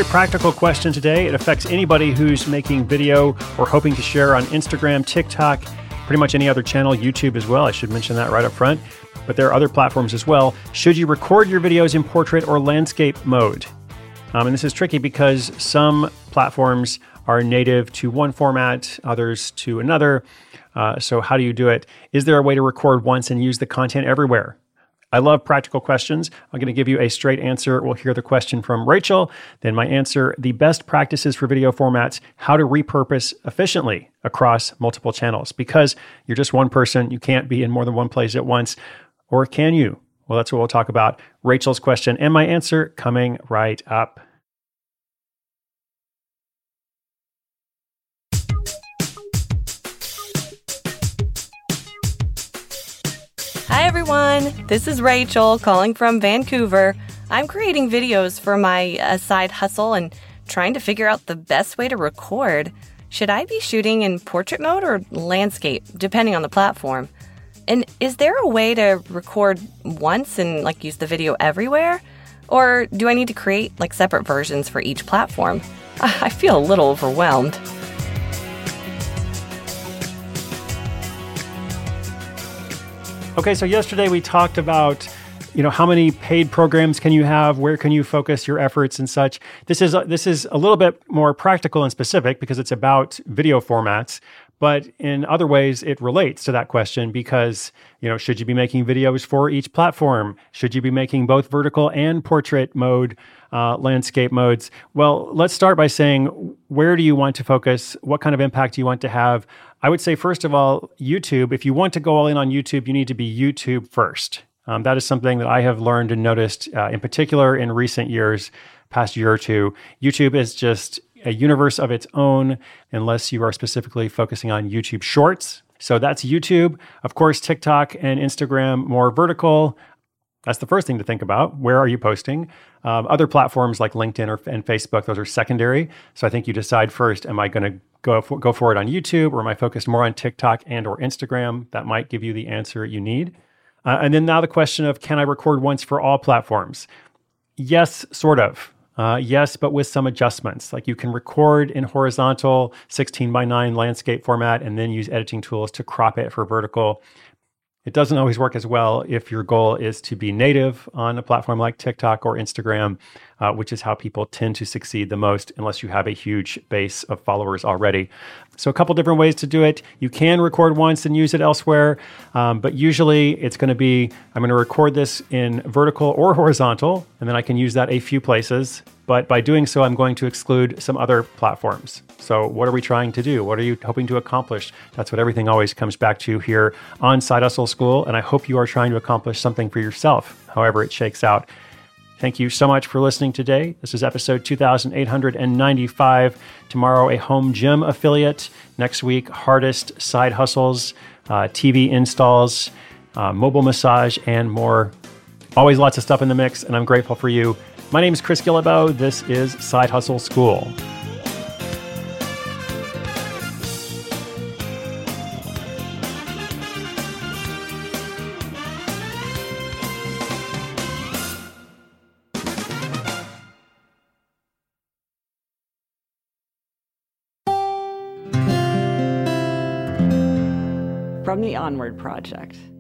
practical question today. It affects anybody who's making video or hoping to share on Instagram, TikTok, pretty much any other channel, YouTube as well. I should mention that right up front. But there are other platforms as well. Should you record your videos in portrait or landscape mode? And this is tricky because some platforms are native to one format, others to another. So how do you do it? Is there a way to record once and use the content everywhere? I love practical questions. I'm going to give you a straight answer. We'll hear the question from Rachel. Then my answer, the best practices for video formats, how to repurpose efficiently across multiple channels. Because you're just one person, you can't be in more than one place at once. Or can you? Well, that's what we'll talk about. Rachel's question and my answer coming right up. Hi everyone, this is Rachel calling from Vancouver. I'm creating videos for my side hustle and trying to figure out the best way to record. Should I be shooting in portrait mode or landscape, depending on the platform? And is there a way to record once and use the video everywhere? Or do I need to create separate versions for each platform? I feel a little overwhelmed. Okay, so yesterday we talked about, how many paid programs can you have? Where can you focus your efforts and such? This is a little bit more practical and specific because it's about video formats. But in other ways, it relates to that question because, should you be making videos for each platform? Should you be making both vertical and portrait mode, landscape modes? Well, let's start by saying, where do you want to focus? What kind of impact do you want to have? I would say, first of all, YouTube. If you want to go all in on YouTube, you need to be YouTube first. That is something that I have learned and noticed, in particular in recent years, past year or two. YouTube is just a universe of its own unless you are specifically focusing on YouTube Shorts. So that's YouTube. Of course, TikTok and Instagram, more vertical. That's the first thing to think about. Where are you posting? Other platforms like LinkedIn and Facebook, those are secondary. So I think you decide first, am I going to go for it on YouTube or am I focused more on TikTok and or Instagram? That might give you the answer you need. And then now the question of, can I record once for all platforms? Yes, sort of. Yes, but with some adjustments. You can record in horizontal 16:9 landscape format and then use editing tools to crop it for vertical. It doesn't always work as well if your goal is to be native on a platform like TikTok or Instagram, which is how people tend to succeed the most unless you have a huge base of followers already. So a couple different ways to do it. You can record once and use it elsewhere, but usually it's going to be, I'm going to record this in vertical or horizontal, and then I can use that a few places. But by doing so, I'm going to exclude some other platforms. So what are we trying to do? What are you hoping to accomplish? That's what everything always comes back to here on Side Hustle School. And I hope you are trying to accomplish something for yourself, however it shakes out. Thank you so much for listening today. This is episode 2895. Tomorrow, a home gym affiliate. Next week, hardest side hustles, TV installs, mobile massage, and more. Always lots of stuff in the mix, and I'm grateful for you. My name is Chris Guillebeau. This is Side Hustle School. From the Onward Project.